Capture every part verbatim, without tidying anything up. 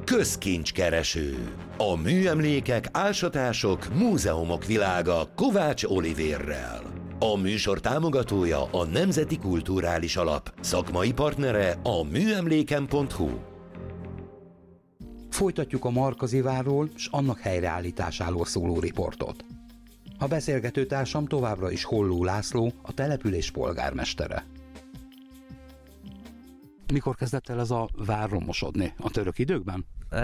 Közkincskereső. A műemlékek, ásatások, múzeumok világa Kovács Olivérrel. A műsor támogatója a Nemzeti Kulturális Alap. Szakmai partnere a műemléken pont hu. Folytatjuk a Markazivárról és annak helyreállításáról szóló riportot. A beszélgetőtársam továbbra is Holló László, a település polgármestere. Mikor kezdett el ez a vár romosodni? A török időkben?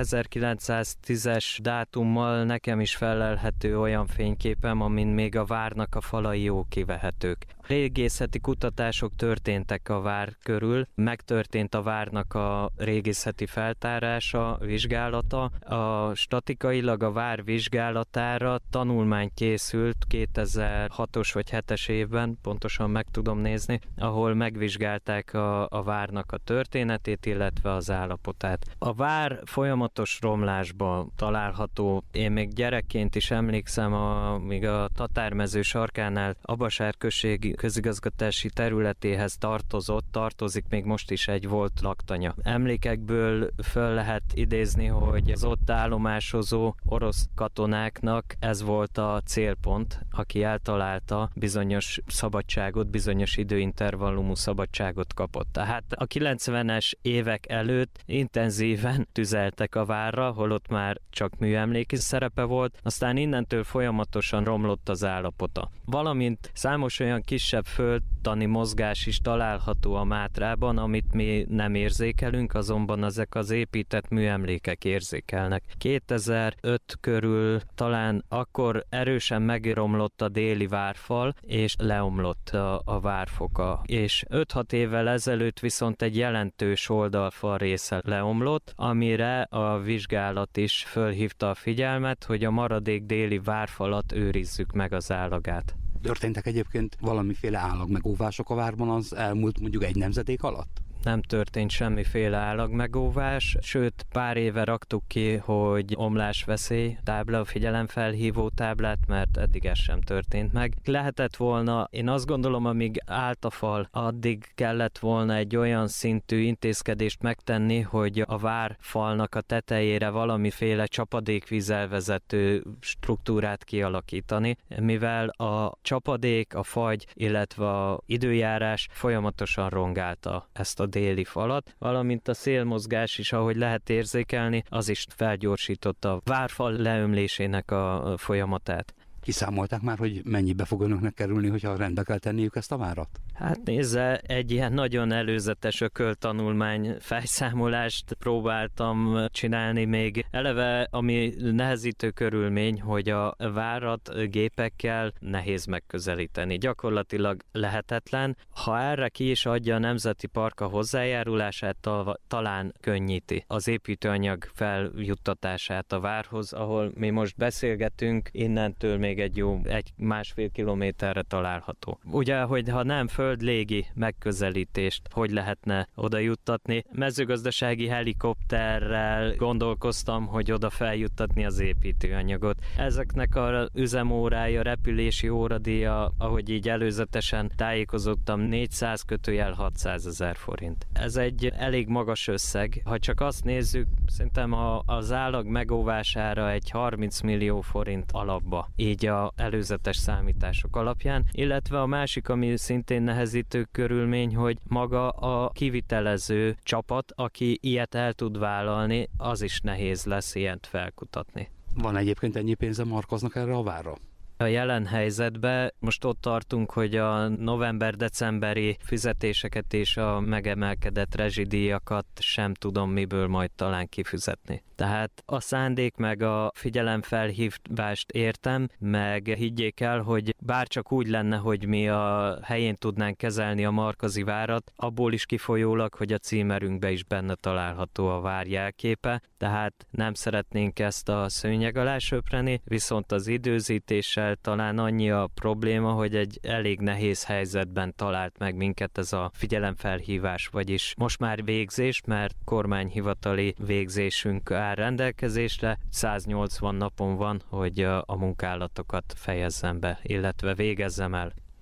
ezerkilencszáztízes dátummal nekem is felelhető olyan fényképem, amin még a várnak a falai jó kivehetők. Régészeti kutatások történtek a vár körül, megtörtént a várnak a régészeti feltárása, vizsgálata. A statikailag a vár vizsgálatára tanulmány készült kétezer-hatos vagy hetes évben, pontosan meg tudom nézni, ahol megvizsgálták a, a várnak a történetét, illetve az állapotát. A vár folyamatos romlásban található. Én még gyerekként is emlékszem, amíg a Tatármező sarkánál Abasár község közigazgatási területéhez tartozott, tartozik még most is egy volt laktanya. Emlékekből föl lehet idézni, hogy az ott állomásozó orosz katonáknak ez volt a célpont, aki eltalálta bizonyos szabadságot, bizonyos időintervallumú szabadságot kapott. Tehát a kilencvenes évek előtt intenzíven tüzeltek a várra, holott már csak műemléki szerepe volt, aztán innentől folyamatosan romlott az állapota. Valamint számos olyan kisebb földtani mozgás is található a Mátrában, amit mi nem érzékelünk, azonban ezek az épített műemlékek érzékelnek. kétezer-öt körül talán akkor erősen megromlott a déli várfal, és leomlott a, a várfoka. És öt-hat évvel ezelőtt viszont egy jelentős oldalfal része leomlott, amire a vizsgálat is fölhívta a figyelmet, hogy a maradék déli várfalat őrizzük meg az állagát. Történtek egyébként valamiféle állagmegóvások a várban az elmúlt mondjuk egy nemzedék alatt? Nem történt semmiféle állagmegóvás, sőt pár éve raktuk ki, hogy omlásveszély tábla, figyelemfelhívó táblát, mert eddig ez sem történt meg. Lehetett volna, én azt gondolom, amíg állt a fal, addig kellett volna egy olyan szintű intézkedést megtenni, hogy a várfalnak a tetejére valamiféle csapadékvízzel vezető struktúrát kialakítani, mivel a csapadék, a fagy, illetve a időjárás folyamatosan rongálta ezt a déli falat, valamint a szélmozgás is, ahogy lehet érzékelni, az is felgyorsította a várfal leömlésének a folyamatát. Kiszámolták már, hogy mennyibe fog önöknek kerülni, hogyha rendbe kell tenniük ezt a várat? Hát nézze, egy ilyen nagyon előzetes ököltanulmány fejszámolást próbáltam csinálni még. Eleve, ami nehezítő körülmény, hogy a várat gépekkel nehéz megközelíteni. Gyakorlatilag lehetetlen. Ha erre ki is adja a Nemzeti Park a hozzájárulását, talán könnyíti az építőanyag feljuttatását a várhoz, ahol mi most beszélgetünk, innentől még egy jó egy másfél kilométerre található. Ugye, hogy ha nem föld-légi megközelítést, hogy lehetne oda juttatni. Mezőgazdasági helikopterrel gondolkoztam, hogy oda feljuttatni az építőanyagot. Ezeknek a üzemórája, repülési óradíja, ahogy így előzetesen tájékozottam, négyszáz kötőjel hatszázezer forint. Ez egy elég magas összeg. Ha csak azt nézzük, szerintem a, az állag megóvására egy harminc millió forint alapba, így a előzetes számítások alapján, illetve a másik, ami szintén nehezítő körülmény, hogy maga a kivitelező csapat, aki ilyet el tud vállalni, az is nehéz lesz ilyet felkutatni. Van egyébként ennyi pénze Markoznak erre a várra? A jelen helyzetben most ott tartunk, hogy a november-decemberi fizetéseket és a megemelkedett rezsidíjakat sem tudom miből majd talán kifizetni. Tehát a szándék meg a figyelemfelhívást értem, meg higgyék el, hogy bárcsak úgy lenne, hogy mi a helyén tudnánk kezelni a Markazivárat, abból is kifolyólag, hogy a címerünkbe is benne található a vár jelképe, tehát nem szeretnénk ezt a szőnyeg alá söpreni, viszont az időzítéssel talán annyi a probléma, hogy egy elég nehéz helyzetben talált meg minket ez a figyelemfelhívás, vagyis most már végzés, mert kormányhivatali végzésünk áll rendelkezésre, száznyolcvan napon van, hogy a munkálatokat fejezzem be, illetve végezzem el.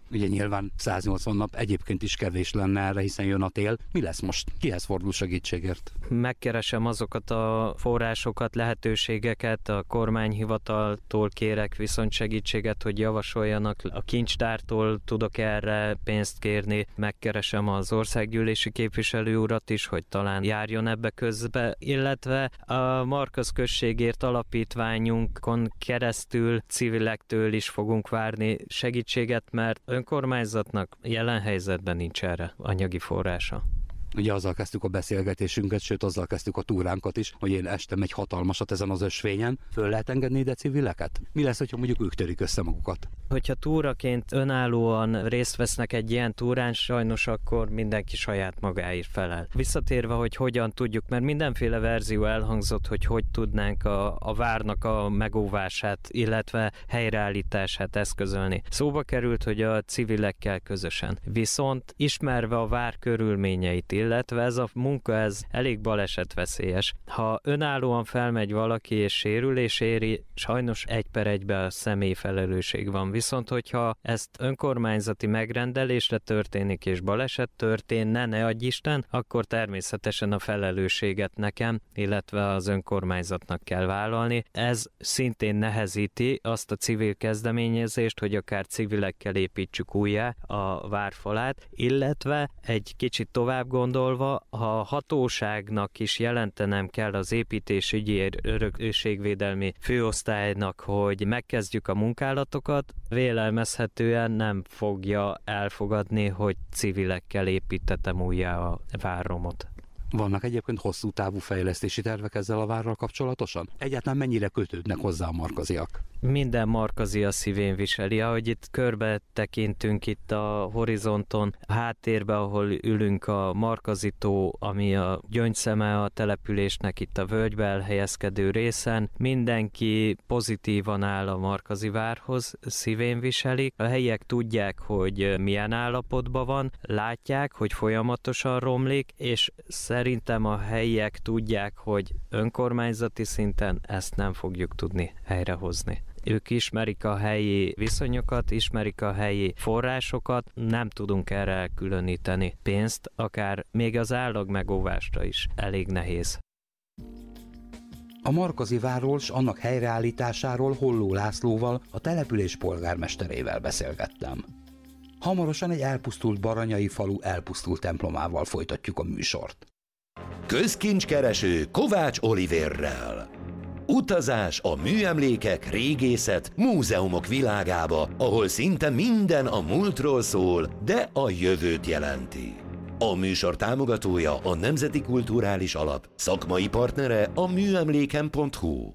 Ugye nyilván száznyolcvan nap egyébként is kevés lenne erre, hiszen jön a tél. Mi lesz most? Kihez fordul segítségért? Megkeresem azokat a forrásokat, lehetőségeket, a kormányhivataltól kérek viszont segítséget, hogy javasoljanak. A kincstártól tudok erre pénzt kérni, megkeresem az országgyűlési képviselő urat is, hogy talán járjon ebbe közbe, illetve a Markaz községért alapítványunkon keresztül civilektől is fogunk várni segítséget, mert önkormányzatnak jelen helyzetben nincs erre anyagi forrása. Ugye azzal kezdtük a beszélgetésünket, sőt azzal kezdtük a túránkat is, hogy én estem egy hatalmasat ezen az ösvényen. Föl lehet engedni ide civileket? Mi lesz, hogyha mondjuk ők törik össze magukat? Hogyha túraként önállóan részt vesznek egy ilyen túrán, sajnos akkor mindenki saját magáért felel. Visszatérve, hogy hogyan tudjuk, mert mindenféle verzió elhangzott, hogy hogy tudnánk a, a várnak a megóvását, illetve helyreállítását eszközölni. Szóba került, hogy a civilekkel közösen. Viszont ismerve a vár körülményeit, illetve ez a munka, ez elég balesetveszélyes. Ha önállóan felmegy valaki és sérülés éri, sajnos egy per egyben a személyfelelősség van. Viszont hogyha ezt önkormányzati megrendelésre történik és baleset történne, ne adj Isten, akkor természetesen a felelősséget nekem, illetve az önkormányzatnak kell vállalni. Ez szintén nehezíti azt a civil kezdeményezést, hogy akár civilekkel építsük újjá a várfalát, illetve egy kicsit tovább gondolva, ha a hatóságnak is jelentenem kell az építésügyi örökségvédelmi főosztálynak, hogy megkezdjük a munkálatokat, vélelmezhetően nem fogja elfogadni, hogy civilekkel építettem újjá a várromot. Vannak egyébként hosszú távú fejlesztési tervek ezzel a várral kapcsolatosan? Egyáltalán mennyire kötődnek hozzá a markaziak? Minden markazi a szívén viseli, ahogy itt körbe tekintünk itt a horizonton, a háttérben, ahol ülünk, a Markazitó, ami a gyöngyszeme a településnek itt a völgybe elhelyezkedő részen, mindenki pozitívan áll a markazi várhoz, szívén viselik. A helyiek tudják, hogy milyen állapotban van, látják, hogy folyamatosan romlik, és szerintem a helyiek tudják, hogy önkormányzati szinten ezt nem fogjuk tudni helyrehozni. Ők ismerik a helyi viszonyokat, ismerik a helyi forrásokat, nem tudunk erre elkülöníteni pénzt, akár még az állag megóvásra is elég nehéz. A markazi várról s annak helyreállításáról Holló Lászlóval, a település polgármesterével beszélgettem. Hamarosan egy elpusztult baranyai falu elpusztult templomával folytatjuk a műsort. Közkincskereső Kovács Olivérrel. Utazás a műemlékek, régészet, múzeumok világába, ahol szinte minden a múltról szól, de a jövőt jelenti. A műsor támogatója a Nemzeti Kulturális Alap, szakmai partnere a műemléken pont hu.